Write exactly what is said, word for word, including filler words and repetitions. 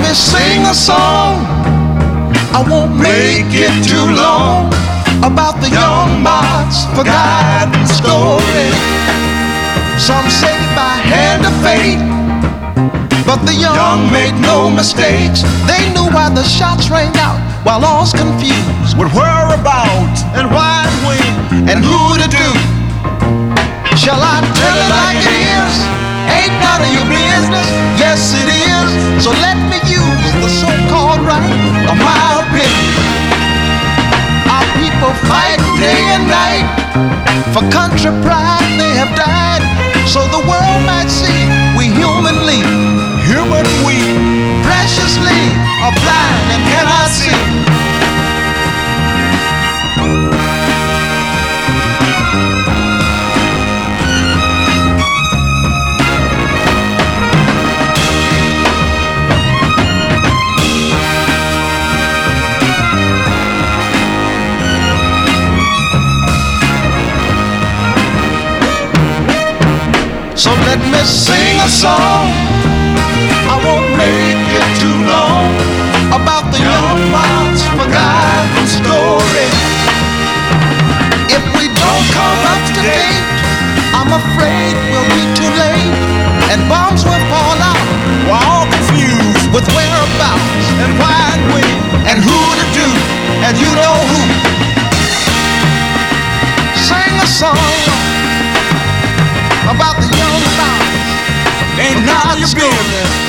me sing a song, I won't make it too long, about the young Mark's forgotten story. Some say by hand of fate, but the young made no mistakes. They knew why the shots rang out, while all's confused with whereabouts and why and when and who to do. Shall I tell it like it is? Ain't none of your business. Yes, it is. So let me use the so-called right of my opinion. Our people fight day and night for country pride. They have died so the world might see we humanly, human we, preciously are blind and cannot see. So let me sing a song, I won't make it too long, about the young Mark's forgotten story. If we don't come up to date, I'm afraid we'll be too late, and bombs will fall out. We're all confused with whereabouts and why and when and who to do, and you know who. Sing a song about the young Mark's. Ain't none of your business.